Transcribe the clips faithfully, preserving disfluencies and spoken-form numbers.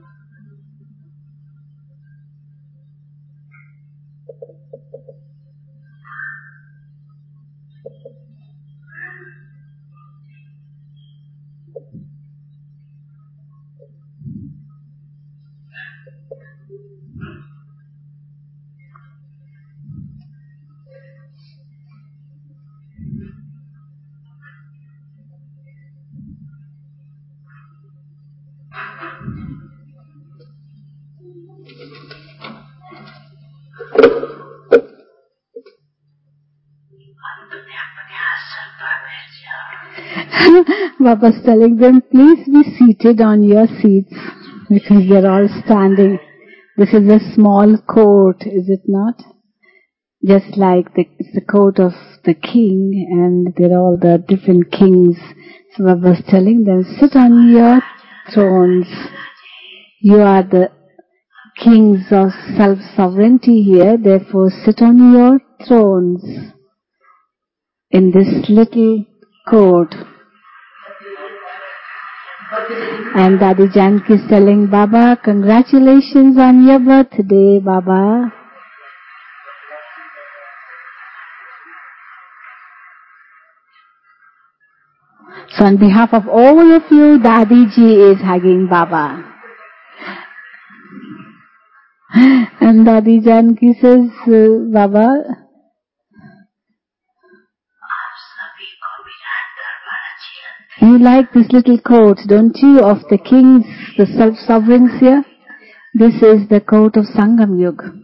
Baba's telling them, please be seated on your seats, because they're all standing. This is a small court, is it not? Just like the, it's the court of the king, and there are all the different kings. So Baba's telling them, sit on your thrones. You are the kings of self-sovereignty here, therefore sit on your thrones in this little court. And Dadi Janki is telling Baba, congratulations on your birthday, Baba. So on behalf of all of you, Dadi Ji is hugging Baba. And Dadi Janki says, uh, Baba, you like this little court, don't you, of the kings, the self-sovereigns here? This is the court of Sangam Yuga.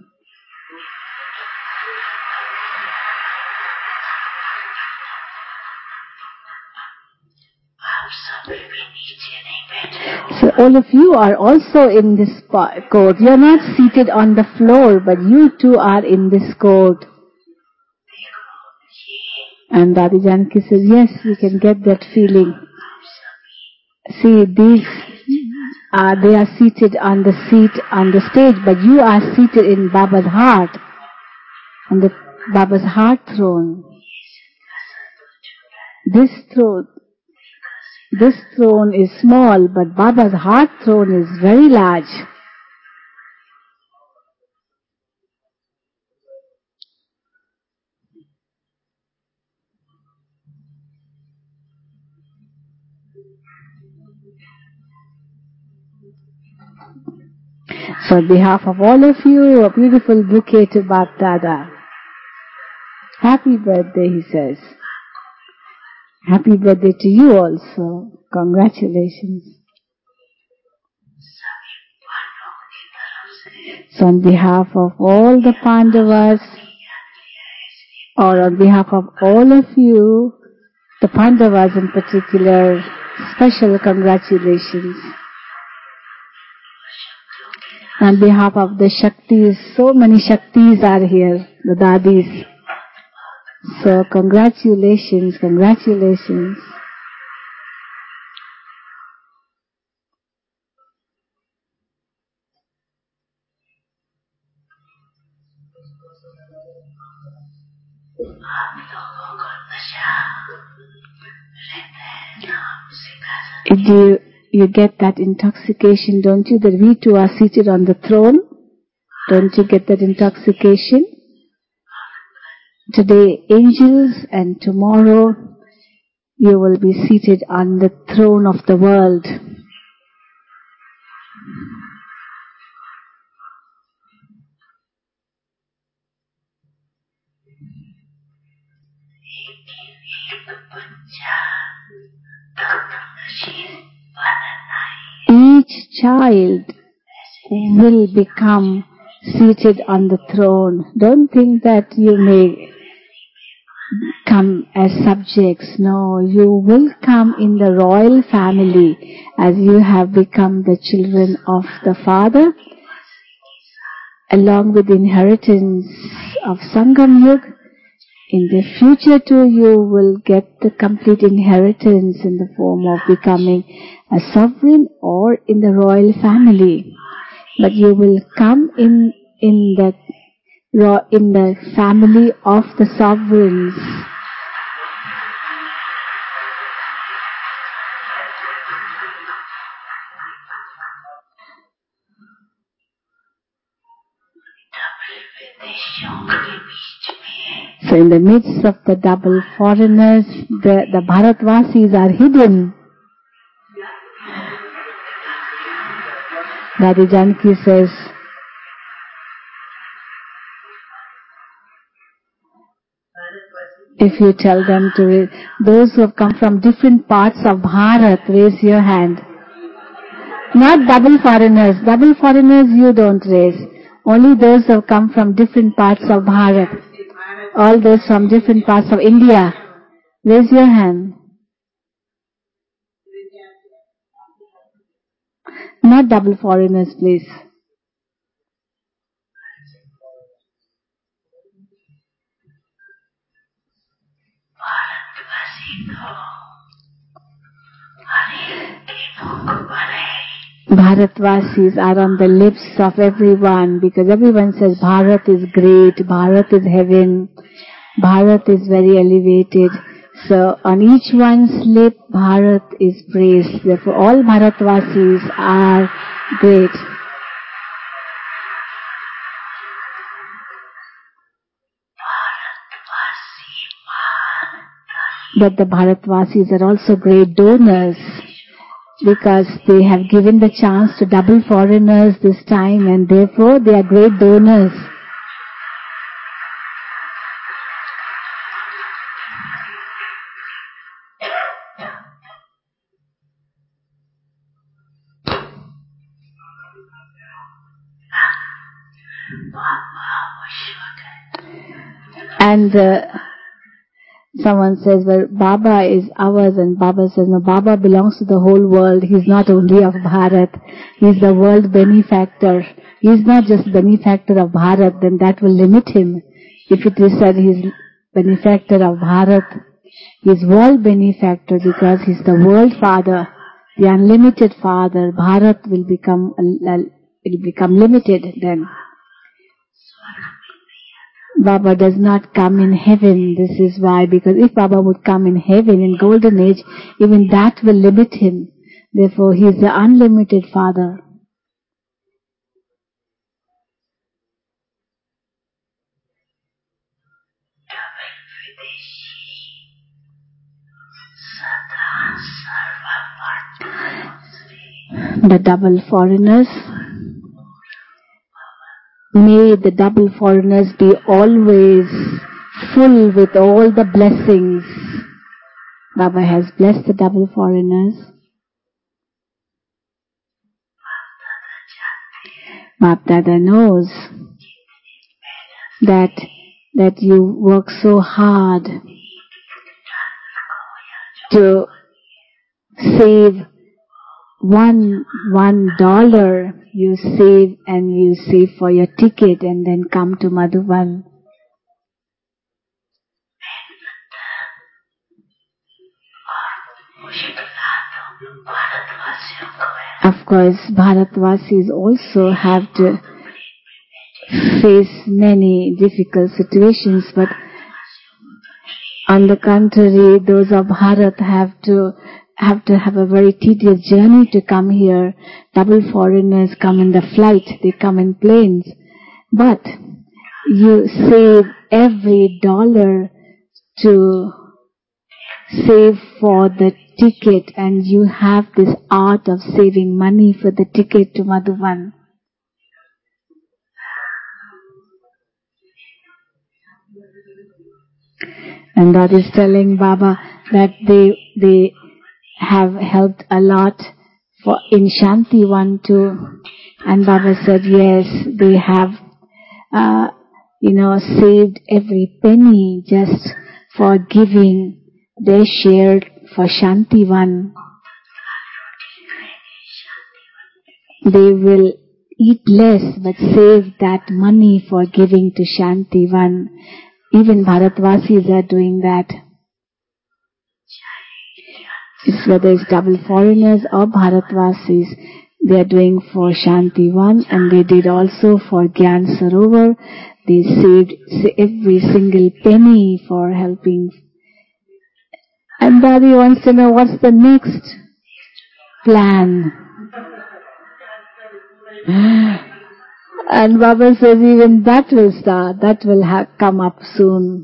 So all of you are also in this court. You are not seated on the floor, but you too are in this court. And Dadi Janki says, yes, we can get that feeling. See, these are, they are seated on the seat on the stage, but you are seated in Baba's heart, on the Baba's heart throne. This throne, this throne is small, but Baba's heart throne is very large. So on behalf of all of you, a beautiful bouquet to Bap Dada. Happy birthday, he says. Happy birthday to you also. Congratulations. So on behalf of all the Pandavas, or on behalf of all of you, the Pandavas in particular, special congratulations. On behalf of the Shaktis, so many Shaktis are here, the Dadis. So congratulations, congratulations. Do you, you get that intoxication, don't you, that we too are seated on the throne? Don't you get that intoxication? Today angels, and tomorrow you will be seated on the throne of the world. Each child will become seated on the throne. Don't think that you may come as subjects. No, you will come in the royal family as you have become the children of the Father, along with the inheritance of Sangam Yuga. In the future too, you will get the complete inheritance in the form of becoming a sovereign or in the royal family. But you will come in in the in the family of the sovereigns. So in the midst of the double foreigners, the, the Bharatvasis are hidden. Radha Janaki says, if you tell them to raise, those who have come from different parts of Bharat, raise your hand. Not double foreigners. Double foreigners you don't raise. Only those who have come from different parts of Bharat. All those from different parts of India. Raise your hand. Not double foreigners, please. Bharatvasis are on the lips of everyone because everyone says Bharat is great, Bharat is heaven, Bharat is very elevated. So on each one's lip Bharat is praised. Therefore all Bharatvasis are great. But the Bharatvasis are also great donors because they have given the chance to double foreigners this time and therefore they are great donors. And uh, someone says, well, Baba is ours, and Baba says, no, Baba belongs to the whole world. He's not only of Bharat. He's the world benefactor. He's not just benefactor of Bharat, then that will limit him. If it is said he's benefactor of Bharat, he's world benefactor because he's the world father, the unlimited father. Bharat will become, will become limited then. Baba does not come in heaven. This is why, because if Baba would come in heaven, in golden age, even that will limit him. Therefore, he is the unlimited Father. The double foreigners. May the double foreigners be always full with all the blessings. Baba has blessed the double foreigners. Bap Dada knows that, that you work so hard to save one, one dollar. You save and you save for your ticket and then come to Madhuban. Of course, Bharatvasis also have to face many difficult situations, but on the contrary, those of Bharat have to have to have a very tedious journey to come here. Double foreigners come in the flight, they come in planes. But you save every dollar to save for the ticket, and you have this art of saving money for the ticket to Madhuban. And that is telling Baba that they they have helped a lot for in Shantivan too. And Baba said, yes, they have, uh, you know, saved every penny just for giving their share for Shantivan. They will eat less but save that money for giving to Shantivan. Even Bharatvasis are doing that. It's whether it's double foreigners or Bharatvasis, they are doing for Shantivan, and they did also for Gyan Sarovar. They saved every single penny for helping. And Daddy wants to know what's the next plan. And Baba says even that will start, that will ha- come up soon.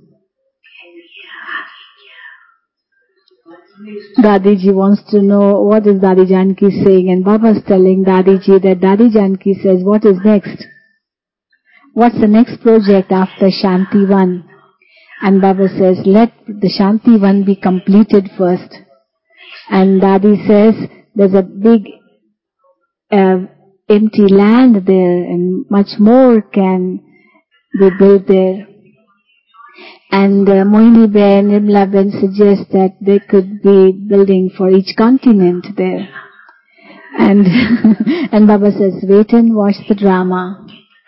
Dadiji wants to know what is Dadi Janki saying, and Baba is telling Dadiji that Dadi Janki says, what is next? What's the next project after Shanti One? And Baba says, let the Shanti One be completed first. And Dadi says, there's a big uh, empty land there and much more can be built there. And uh, Mohini Ben, Nirmala Ben suggest that they could be building for each continent there. And and Baba says, wait and watch the drama.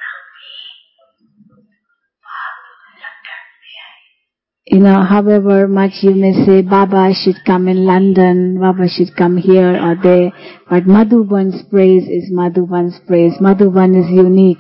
You know, however much you may say, Baba should come in London, Baba should come here or there, but Madhuban's praise is Madhuban's praise. Madhuban is unique.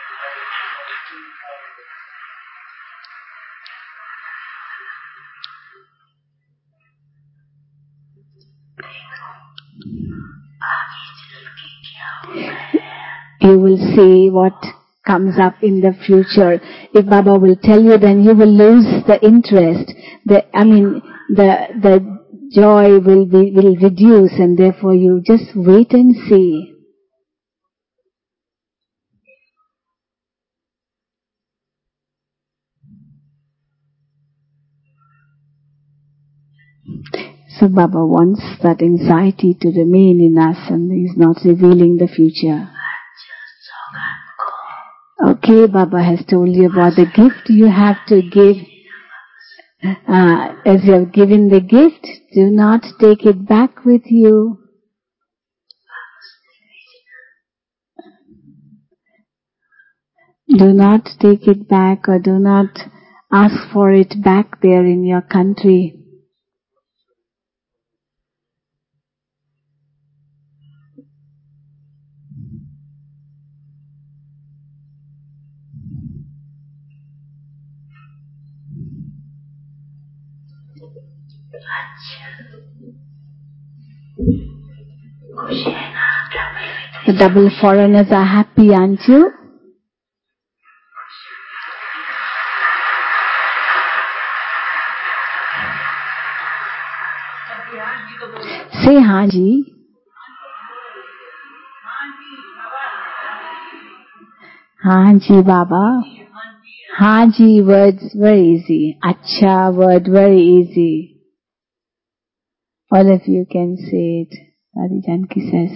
You will see what comes up in the future. If Baba will tell you, then you will lose the interest. The, I mean, the the joy will be will reduce, and therefore you just wait and see. So Baba wants that anxiety to remain in us, and He is not revealing the future. Okay, Baba has told you about the gift you have to give. Uh, as you have given the gift, do not take it back with you. Do not take it back, or do not ask for it back there in your country. The double foreigners are happy, aren't you? Say Haji. Haji Baba. Haji words very easy. Acha word very easy. All of you can say it. Dadi Janki says.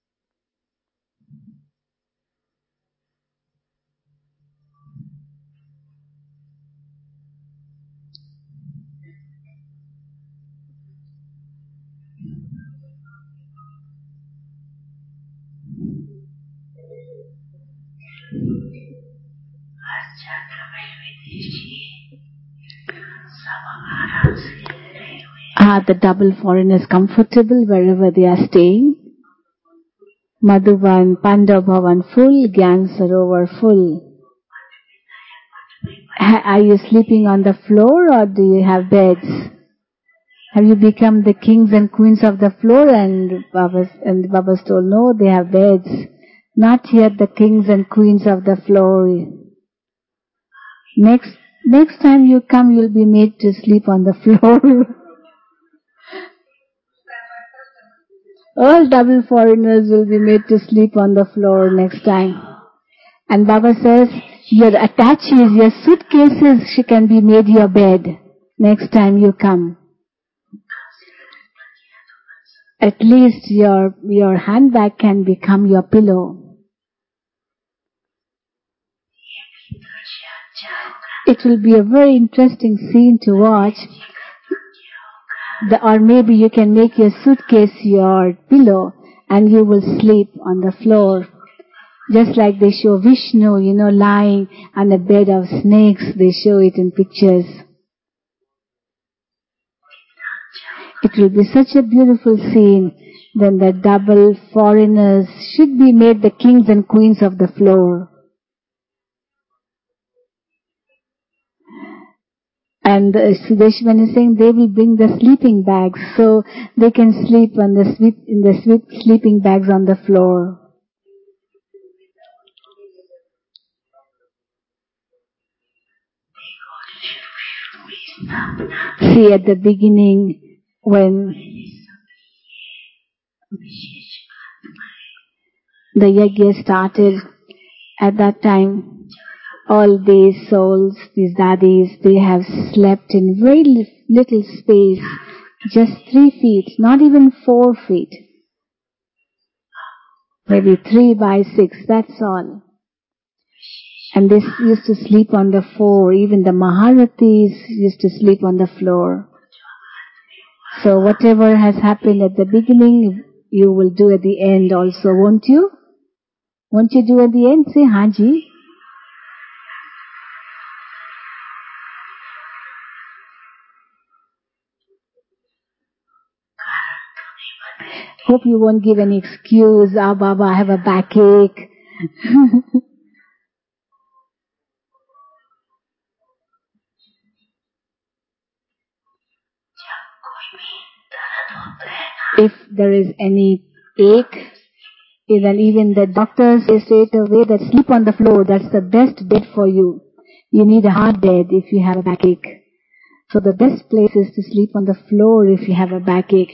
Are the double foreigners comfortable wherever they are staying? Madhuban, Pandav Bhavan full, Gyan Sarovar full. Are you sleeping on the floor or do you have beds? Have you become the kings and queens of the floor? And Baba's, and Baba's told, no, they have beds. Not yet the kings and queens of the floor. Next, next time you come, you'll be made to sleep on the floor. All double foreigners will be made to sleep on the floor next time. And Baba says, your attaches, your suitcases, she can be made your bed next time you come. At least your, your handbag can become your pillow. It will be a very interesting scene to watch. The, or maybe you can make your suitcase your pillow and you will sleep on the floor. Just like they show Vishnu, you know, lying on a bed of snakes. They show it in pictures. It will be such a beautiful scene. Then the double foreigners should be made the kings and queens of the floor. And uh, Sudeshman is saying they will bring the sleeping bags so they can sleep on the sleep, in the sleep, sleeping bags on the floor. See, at the beginning, when the yajna started, at that time, all these souls, these dadis, they have slept in very little space, just three feet, not even four feet. Maybe three by six, that's all. And they used to sleep on the floor. Even the Maharathis used to sleep on the floor. So whatever has happened at the beginning, you will do at the end also, won't you? Won't you do at the end? Say, Haji. Hope you won't give any excuse. Ah, Baba, I have a backache. If there is any ache, then even the doctors say straight away that sleep on the floor, that's the best bed for you. You need a hard bed if you have a backache. So the best place is to sleep on the floor if you have a backache.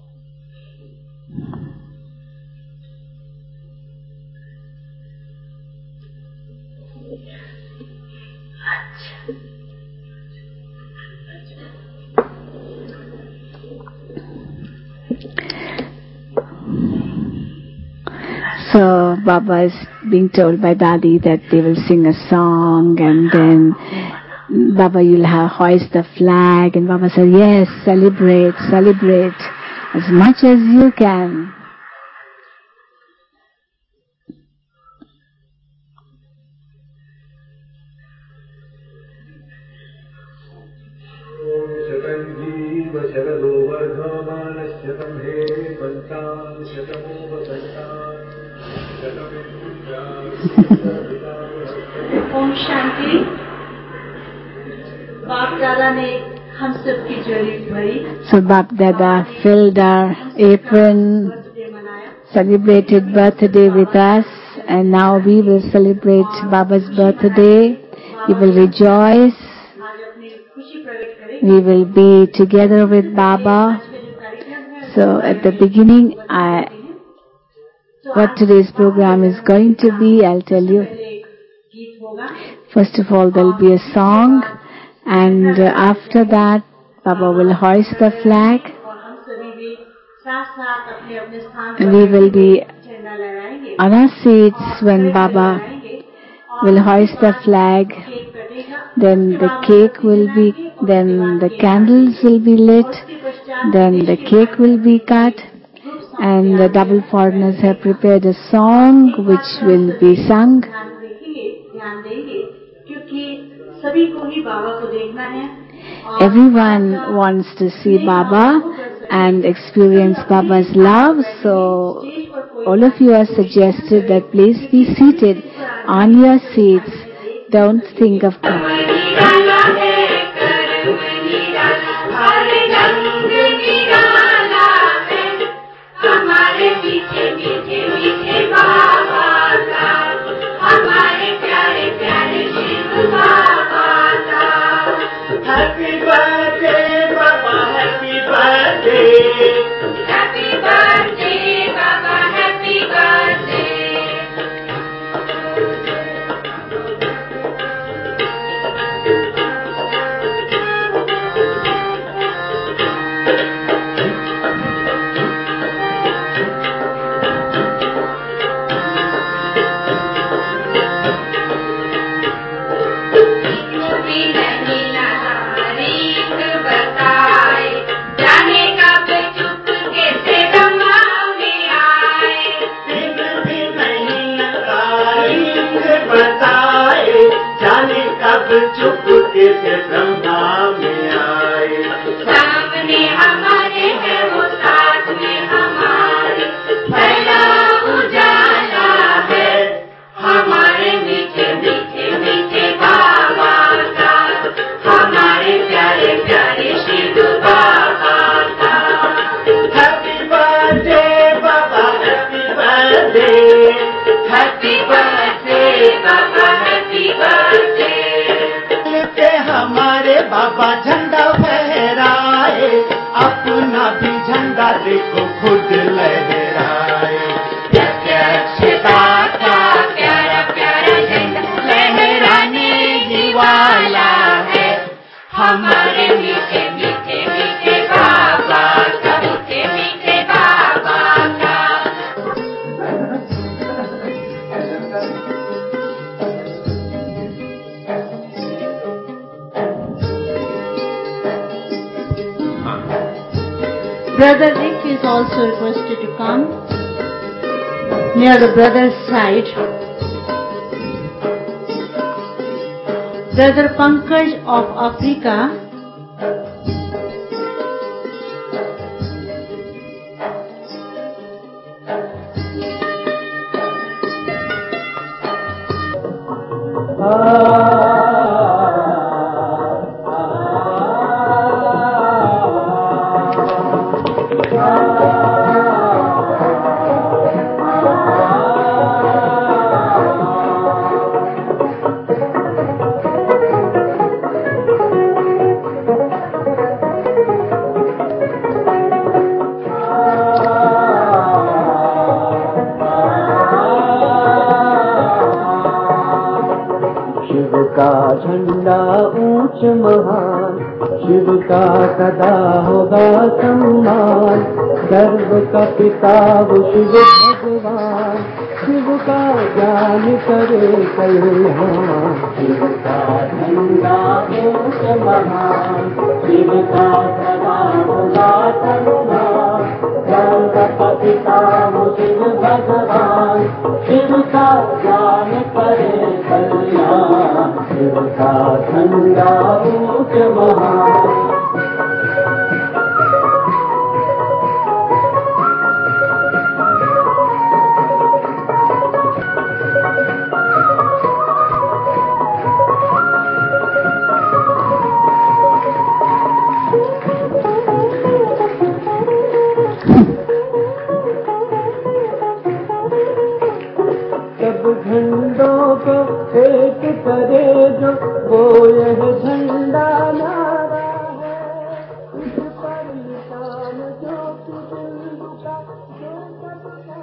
So Baba is being told by Dadi that they will sing a song, and then Baba, you'll have hoist the flag, and Baba said, yes, celebrate, celebrate as much as you can. Om Shanti. बाप दादा ने हम सब की झोली भरी। So Bap Dada filled our apron, celebrated birthday with us, and now we will celebrate Baba's birthday. We will rejoice. We will be together with Baba. So at the beginning, I, what today's program is going to be, I'll tell you. First of all, there will be a song, and uh, after that, Baba will hoist the flag. We will be on our seats when Baba will hoist the flag. Then the cake will be, then the candles will be lit, then the cake will be cut, and the double foreigners have prepared a song which will be sung. Everyone wants to see Baba and experience Baba's love, so all of you are suggested that please be seated on your seats. Don't think of Happy birthday, Baba, happy birthday. Happy birthday, Baba, happy birthday. चुपके से ब्रह्मा में आए, सामने हमारे है वो साथ में हमारे, पहला उजाला है हमारे मीठे मीठे मीठे बाबा का, हमारे प्यारे प्यारे शिव बाबा का। Happy birthday Baba, happy birthday, happy birthday Baba, happy birthday. हमारे बाबा झंडा Brother Rick is also requested to come near the brother's side. Brother Pankaj of Africa. महान शिव का सदा होगा सम्मान सर्व का पिता वो शिव भगवान शिव का ज्ञान करे कल्याण शिव का झंडा ऊंच महान शिव का सदा होगा सम्मान सर्व का पिता वो शिव भगवान शिव का ज्ञान करे कल्याण शिव का झंडा ऊंच महान झंडों को एक करे जो वो यह झंडा नारा है इस पर निशान जो का जो सबका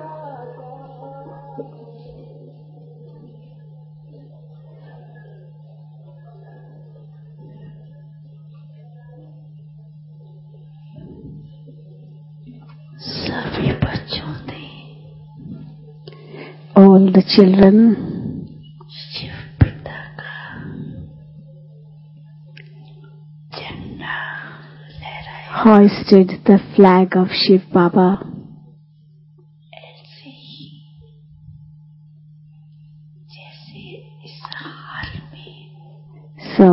सभी बच्चों ने all the children शिव पिता का झंडा लहराया hoisted the flag of Shiv Baba ऐसे ही जैसे इस हाल में so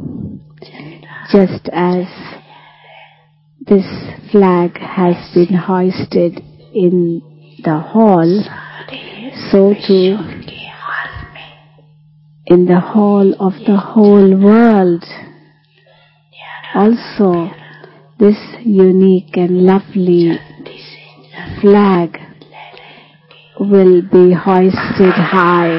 just as this flag has been hoisted in the hall so too in the hall of the whole world also this unique and lovely flag will be hoisted high.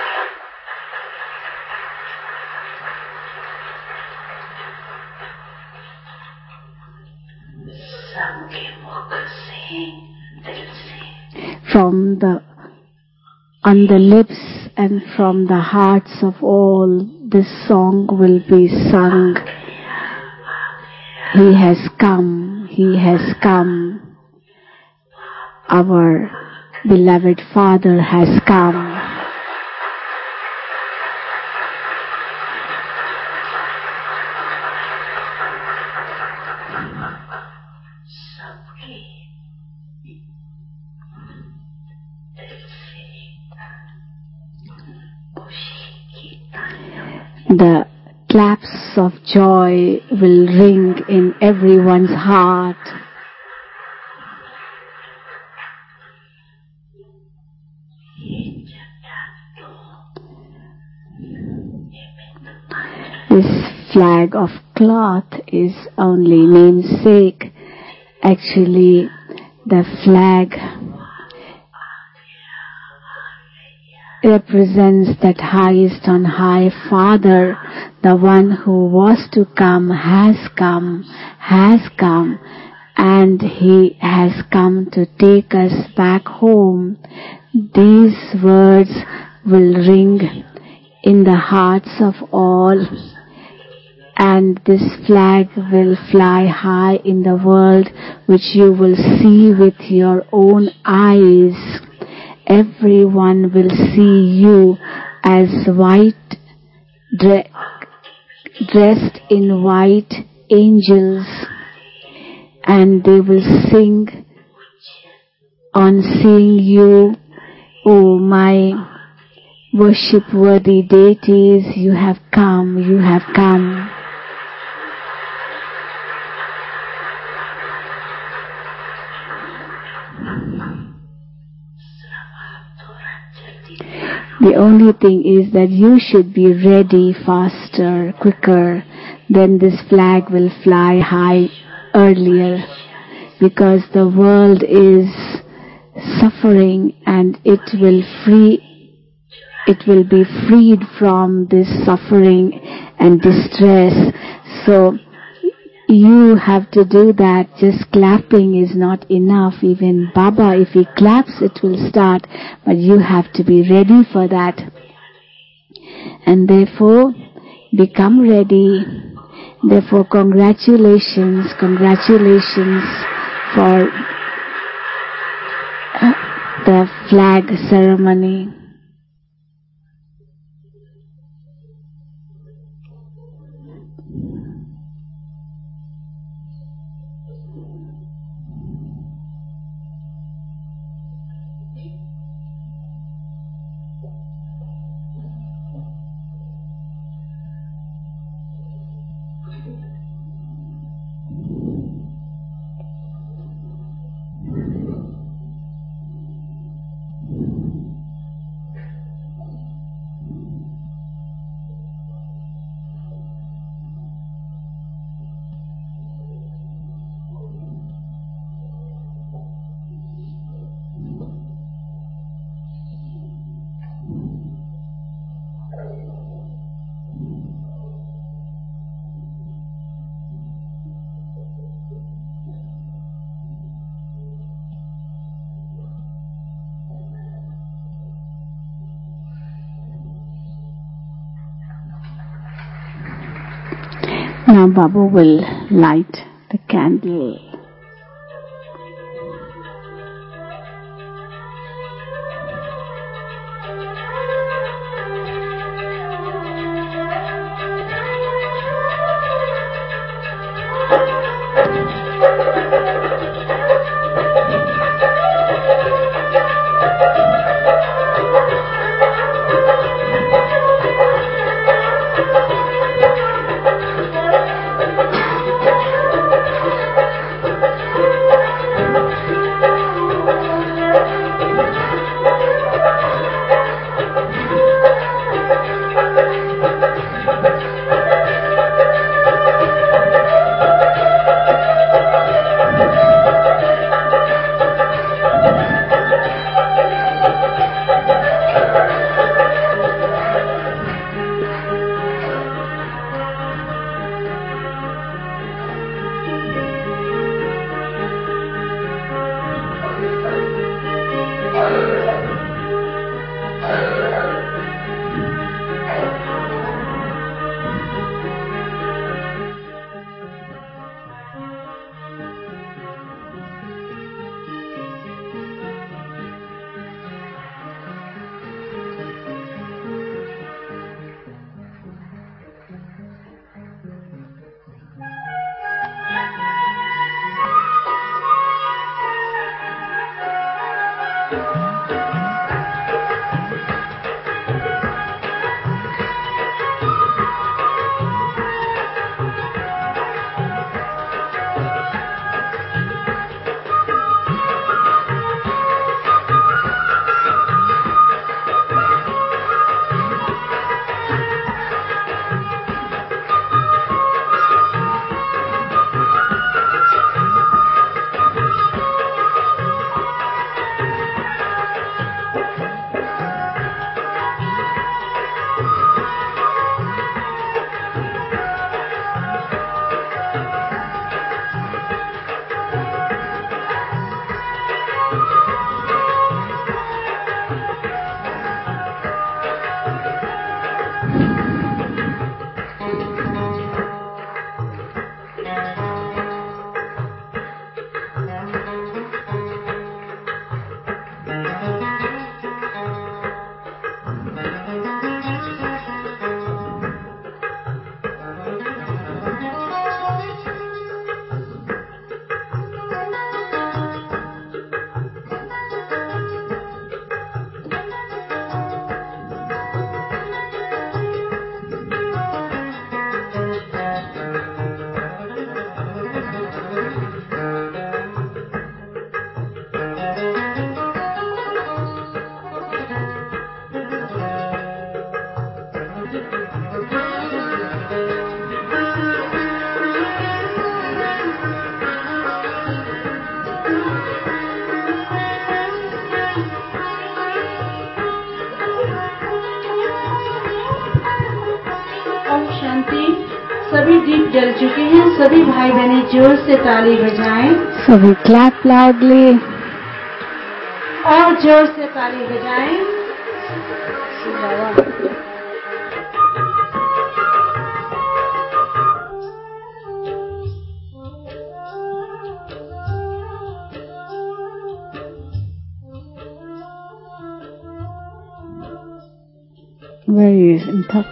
From the on the lips and from the hearts of all, this song will be sung. He has come, He has come. Our beloved Father has come. The claps of joy will ring in everyone's heart. This flag of cloth is only namesake. Actually, the flag represents that highest on high Father, the one who was to come has come, has come, and He has come to take us back home. These words will ring in the hearts of all, and this flag will fly high in the world, which you will see with your own eyes. everyone will see you as white, dre- dressed in white angels, and they will sing on seeing you, "Oh my worship-worthy deities, you have come, you have come." The only thing is that you should be ready faster, quicker, then this flag will fly high earlier, because the world is suffering and it will free, it will be freed from this suffering and distress. So you have to do that. Just clapping is not enough. Even Baba, if he claps, it will start. But you have to be ready for that. And therefore, become ready. Therefore, congratulations, congratulations for the flag ceremony. Now Baba will light the candle. दीप जल चुके हैं। सभी भाई बहनें जोर से ताली बजाएं। So we clap loudly. और जोर से ताली बजाएं। Very important.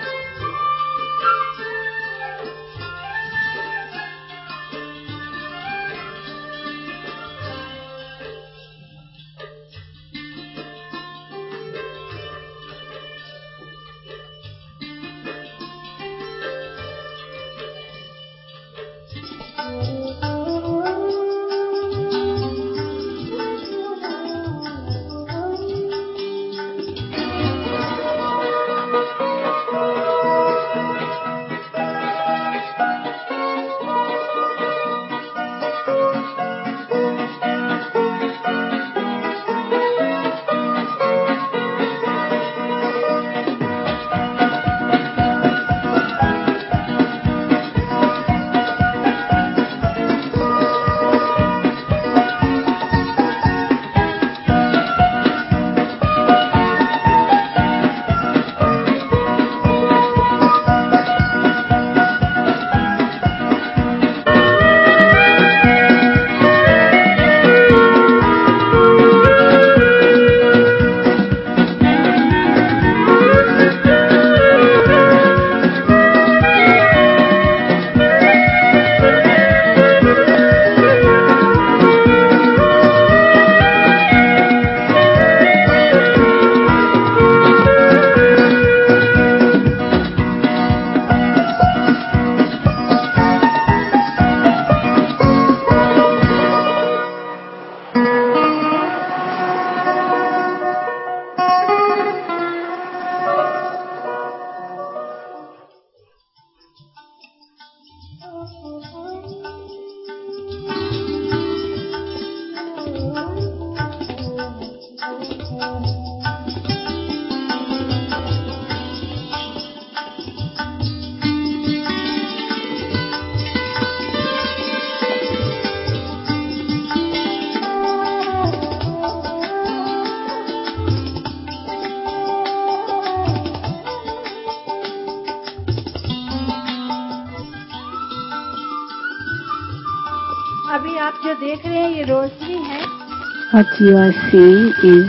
अभी आप जो देख रहे हैं ये रोशनी है। What you are seeing is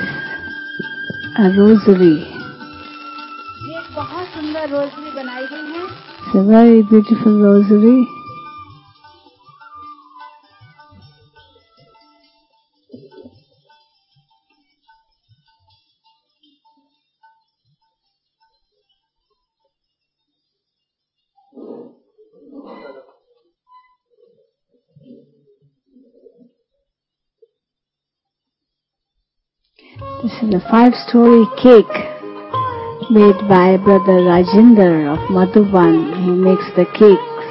a rosary. ये एक बहुत सुंदर रोशनी बनाई गई है। It's a very beautiful rosary. This is a five-story cake made by Brother Rajinder of Madhuban. He makes the cakes.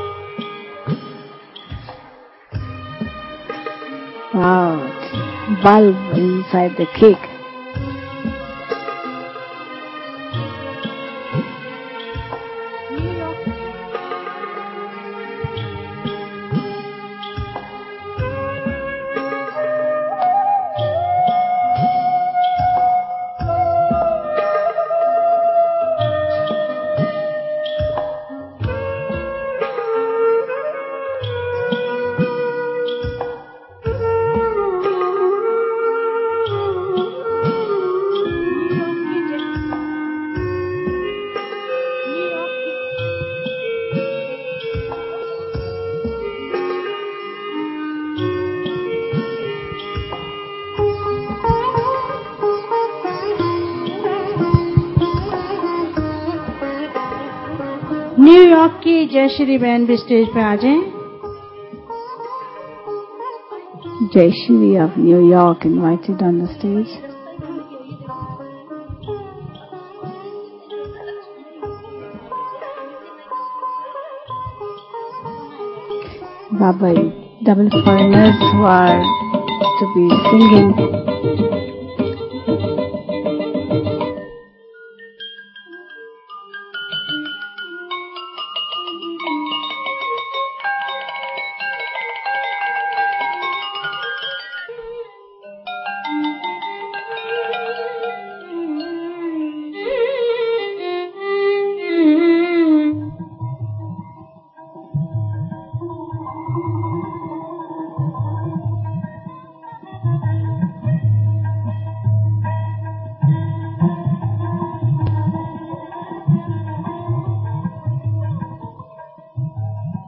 Wow, bulb inside the cake. New York की जयश्री बहन भी स्टेज पे आ जाएं। Jayashri of New York invited on the stage. Baba, double foreigners who are to be singing.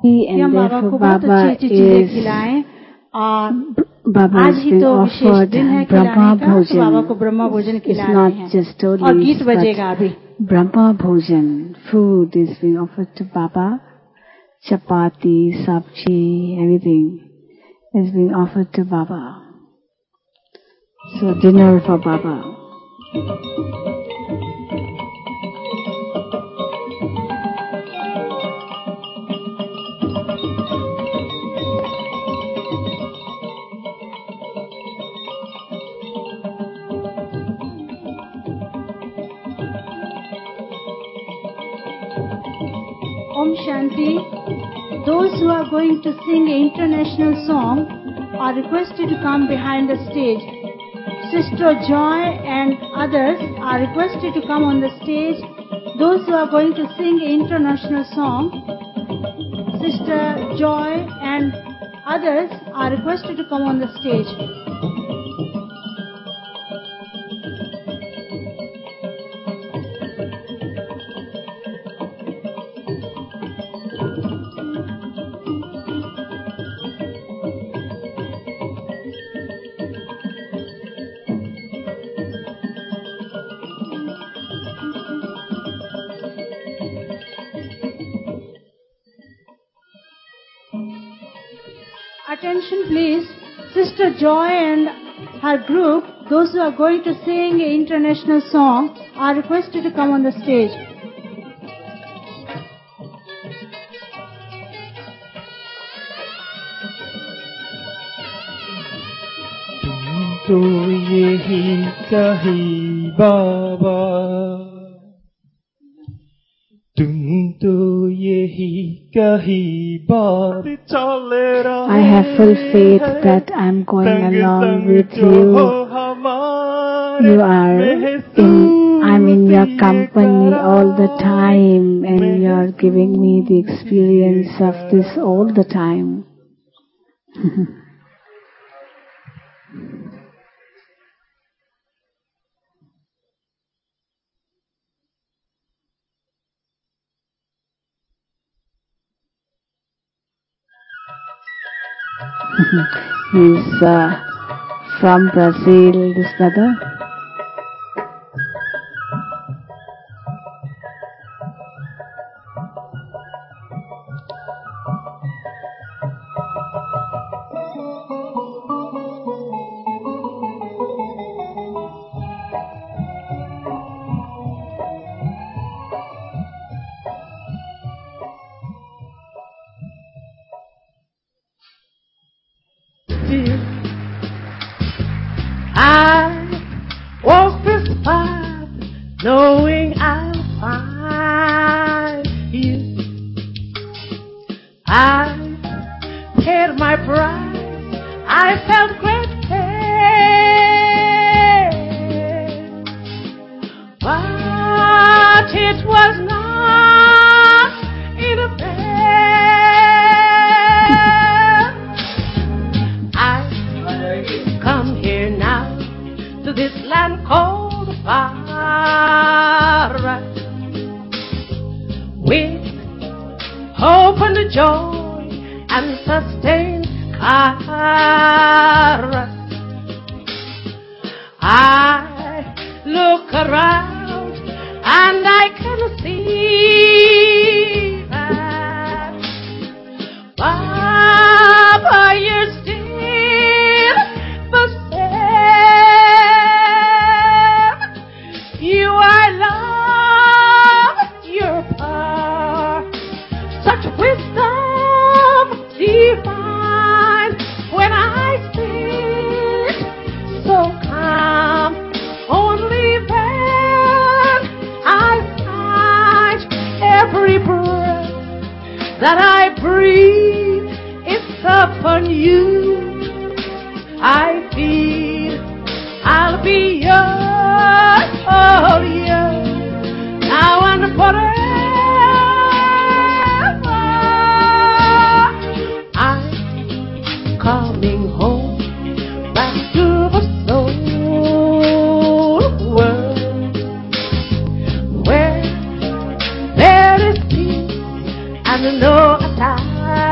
कि हम बाबा को बहुत अच्छी अच्छी चीजें खिलाएं और आज ही तो विशेष दिन है खिलाने का, तो बाबा को ब्रह्मा भोजन खिला रहे हैं और गीत बजेगा अभी. Brahma Bhojan, food is being offered to Baba. Chapati, sabji, everything is being offered to Baba. So dinner for Baba. Om Shanti. Those who are going to sing an international song are requested to come behind the stage. Sister Joy and others are requested to come on the stage. Those who are going to sing an international song, Sister Joy and others are requested to come on the stage. Attention please, Sister Joy and her group, those who are going to sing an international song, are requested to come on the stage. तो यही कही बाबा, तुम तो यही कही बात चले रहे. I have full faith that I'm going along with you. You are in, I'm in your company all the time, and you are giving me the experience of this all the time. He's uh, from Brazil, this brother. I walk this path knowing I'll find you. I paid my price, I felt great pain, but it was not in vain. I come here now to this land called paradise, with hope and joy and sustained courage. I look around and I can see that Baba, you're still the same. You are love, your power, such wisdom divine. When I speak, so calm, only then I find every breath that I breathe is upon you. I feel I'll be yours, oh yours, now and forever. I'm coming home back to the soul world, where there is peace and no attack.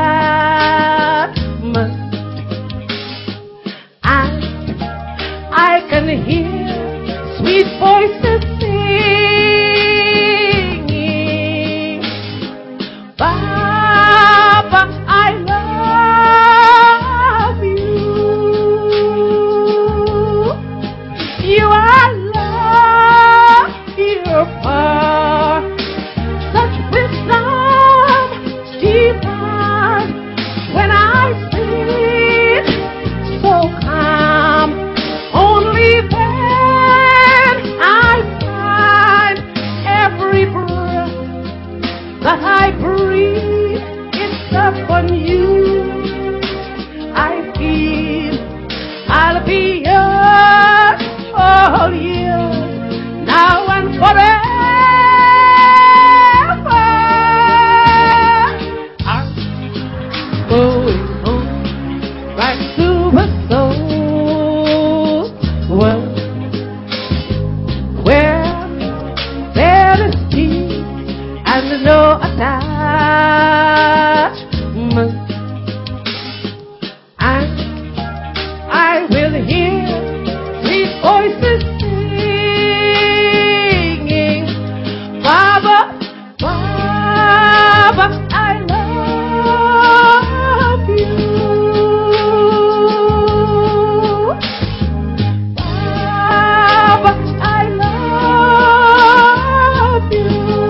Oh, such wisdom divine when I sit so calm. Only then I find every breath that I breathe is upon you. I feel I'll be yours all year, now and forever. I'm going home back to a soul world where there is peace and no attachment. And I will hear sweet voices singing, Baba, Baba, I love you. Baba, I love you.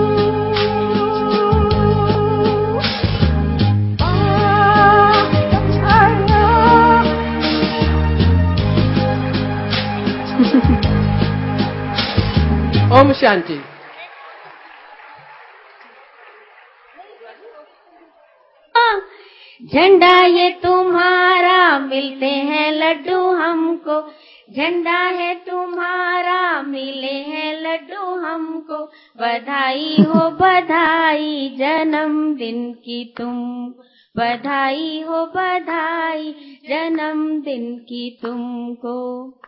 Baba, I love Om Shanti. झंडा ये तुम्हारा मिलते हैं लड्डू हमको, झंडा है तुम्हारा मिले हैं लड्डू हमको, बधाई हो बधाई जन्मदिन की तुम, बधाई हो बधाई जन्मदिन की तुमको।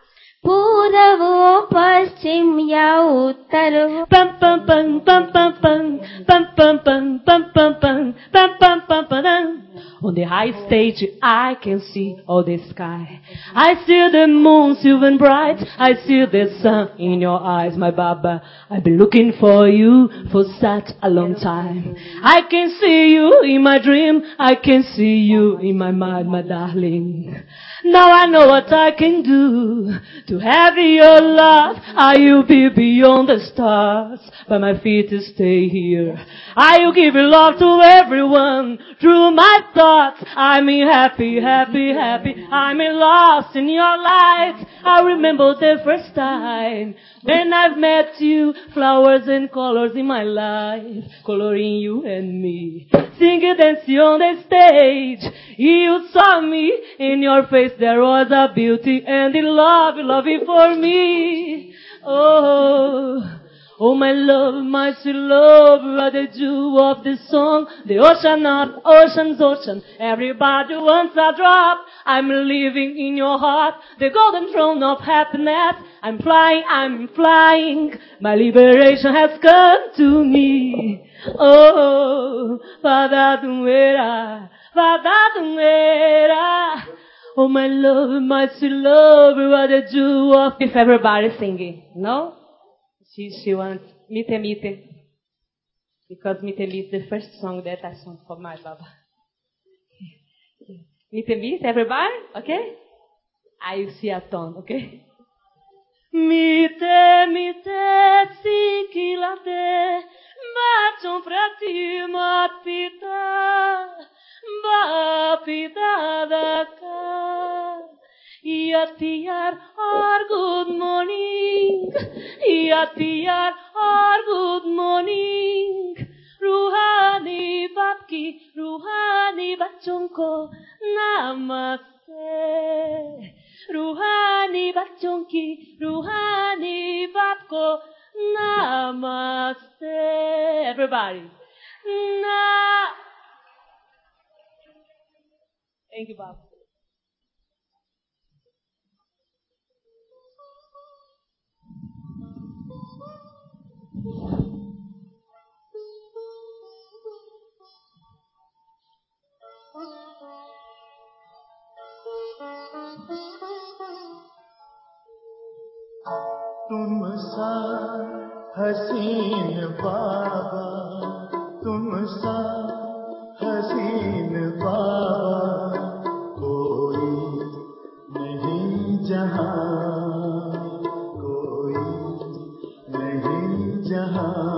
पूरब हो पश्चिम या उत्तर हो, Pum pum pum pum pum pum pum pum pum pum pum pum pum pum pum pum. On the high stage I can see all the sky. I see the moon silver and bright. I see the sun in your eyes, my Baba. I've been looking for you for such a long time. I can see you in my dream. I can see you in my mind, my darling. Now I know what I can do to have your love. I will be beyond the stars, but my feet to stay here. I will give love to everyone through my thoughts. I'm happy, happy, happy. I'm lost in your light. I remember the first time when I've met you, flowers and colors in my life, coloring you and me. Singing, dancing on the stage. You saw me, in your face there was a beauty and the love, love for me. Oh, oh my love, my sweet love, you are the dew of the song, the ocean of ocean's ocean. Everybody wants a drop. I'm living in your heart, the golden throne of happiness. I'm flying, I'm flying. My liberation has come to me. Oh, Fada Dumera, Fada Dumera. Oh my love, my sweet love, you are the dew of... If everybody singing, no? She, she wants Mite Mite. Because Mite Mite is the first song that I sung for my Baba. Mite Mite, everybody? Okay? I will see a tone, okay? Mite Mite, sikilate, bacion fra ti, ma pita, ba pita da ka. Yatiyar or good morning, Yatiyar or good morning. Ruhani babki, Ruhani bachon ko namaste. Ruhani bachon ki, Ruhani bab ko namaste. Everybody. Na. Thank you, Baba. तुम सा हसीन बाबा, तुम सा हसीन बाबा, कोई नहीं जहां, कोई नहीं जहां।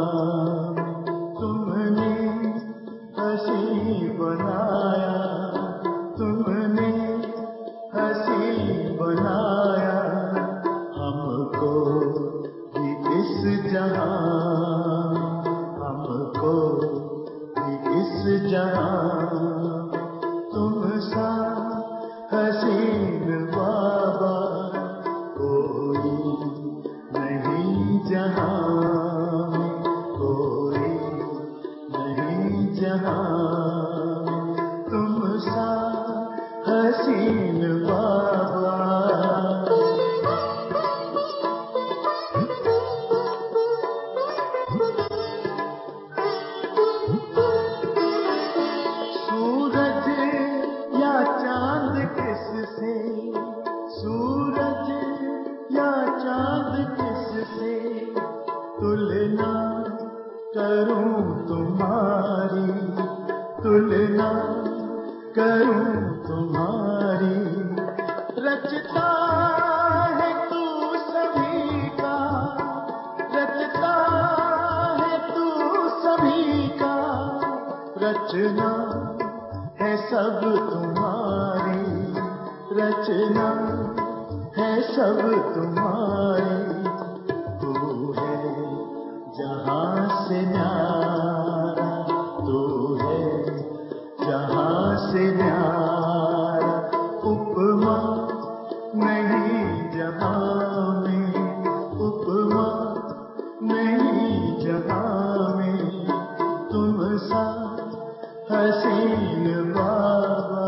करूं तुम्हारी। रचता है तू सभी का, रचता है तू सभी का, रचना है सब तुम्हारी, रचना है सब तुम्हारी। तू है जहां से न्यारा, तू है जहां से न्यारा, उपमा नहीं जहां में, उपमा नहीं जहां में, तुम सा हसीन बाबा।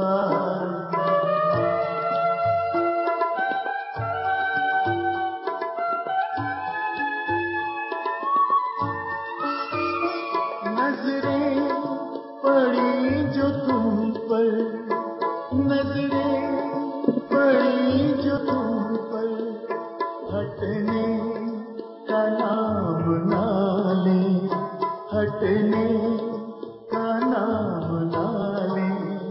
नजरें पड़ी जो तुम पर, नजरें पड़ी जो तुम पर, हटने का नाम ना ले, हटने का नाम ना ले।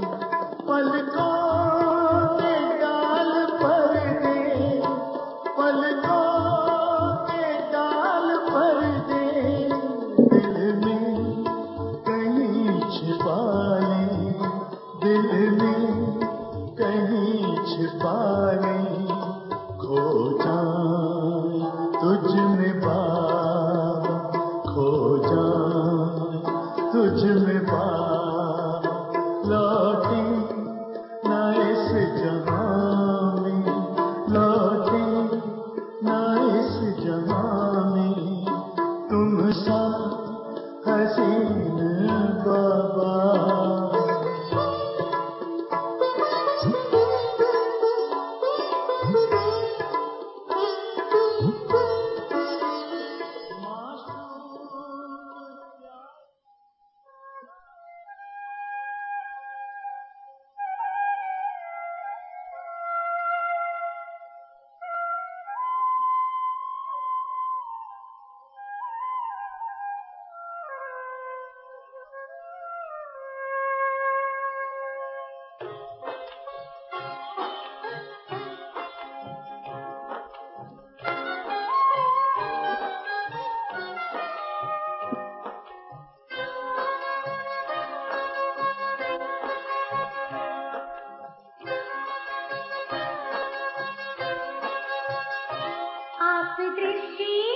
पलकों के डाल पर दे, पलकों के डाल पर दे, दिल में कहीं छिपा ले, दिल में कहीं छिपा ले। खो जाए तुझ में बाबा, खो जाए तुझ में बाबा, लौटे ना इस जहां में, लौटे ना इस जहां में, तुम सा हसीन बाबा। आप दृष्टि